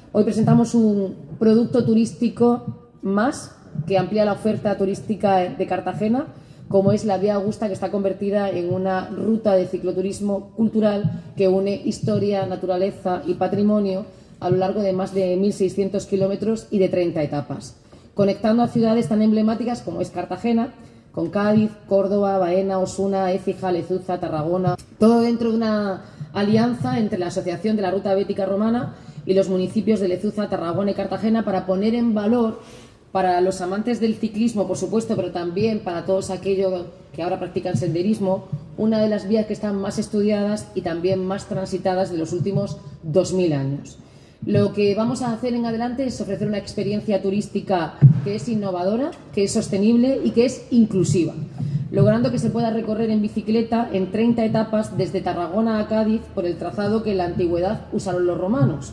Hoy presentamos un producto turístico más que amplía la oferta turística de Cartagena, como es la Vía Augusta, que está convertida en una ruta de cicloturismo cultural que une historia, naturaleza y patrimonio a lo largo de más de 1.600 kilómetros y de 30 etapas, conectando a ciudades tan emblemáticas como es Cartagena, con Cádiz, Córdoba, Baena, Osuna, Écija, Lezuza, Tarragona, todo dentro de una alianza entre la Asociación de la Ruta Bética Romana y los municipios de Lezuza, Tarragona y Cartagena, para poner en valor, para los amantes del ciclismo, por supuesto, pero también para todos aquellos que ahora practican senderismo, una de las vías que están más estudiadas y también más transitadas de los últimos 2000 años. Lo que vamos a hacer en adelante es ofrecer una experiencia turística que es innovadora, que es sostenible y que es inclusiva, logrando que se pueda recorrer en bicicleta en 30 etapas desde Tarragona a Cádiz por el trazado que en la antigüedad usaron los romanos.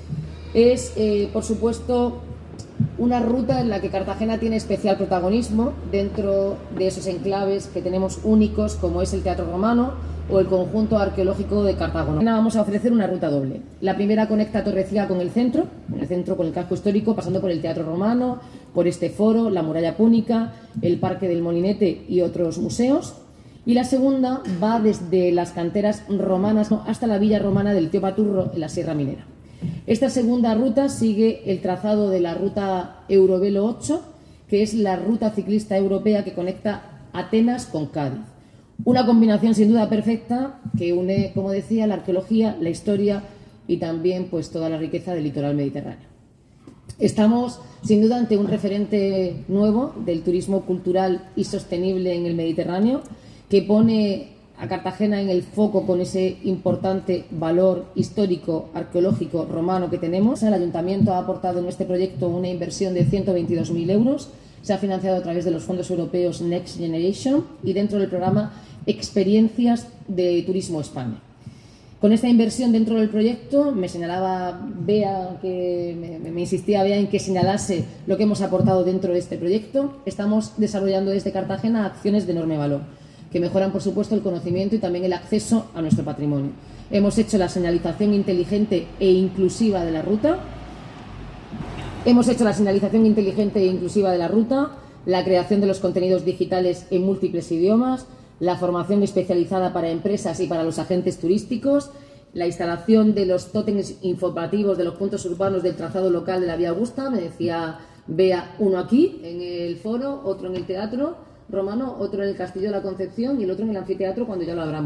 Es, por supuesto, una ruta en la que Cartagena tiene especial protagonismo dentro de esos enclaves que tenemos únicos, como es el Teatro Romano o el conjunto arqueológico de Cartagena. Vamos a ofrecer una ruta doble. La primera conecta Torrecilla con el centro con el casco histórico, pasando por el Teatro Romano, por este foro, la Muralla Púnica, el Parque del Molinete y otros museos. Y la segunda va desde las canteras romanas hasta la villa romana del Tío Paturro en la Sierra Minera. Esta segunda ruta sigue el trazado de la ruta Eurovelo 8, que es la ruta ciclista europea que conecta Atenas con Cádiz. Una combinación sin duda perfecta que une, como decía, la arqueología, la historia y también pues toda la riqueza del litoral mediterráneo. Estamos sin duda ante un referente nuevo del turismo cultural y sostenible en el Mediterráneo, que pone a Cartagena en el foco con ese importante valor histórico, arqueológico, romano que tenemos. El Ayuntamiento ha aportado en este proyecto una inversión de 122.000 euros. Se ha financiado a través de los fondos europeos Next Generation y dentro del programa Experiencias de Turismo España. Con esta inversión dentro del proyecto, me señalaba Bea, me insistía Bea en que señalase lo que hemos aportado dentro de este proyecto. Estamos desarrollando desde Cartagena acciones de enorme valor, que mejoran, por supuesto, el conocimiento y también el acceso a nuestro patrimonio. Hemos hecho la señalización inteligente e inclusiva de la ruta. La creación de los contenidos digitales en múltiples idiomas, la formación especializada para empresas y para los agentes turísticos, la instalación de los tótems informativos de los puntos urbanos del trazado local de la Vía Augusta. Me decía Bea, uno aquí, en el foro, otro en el Teatro Romano, otro en el Castillo de la Concepción y el otro en el anfiteatro cuando ya lo abramos.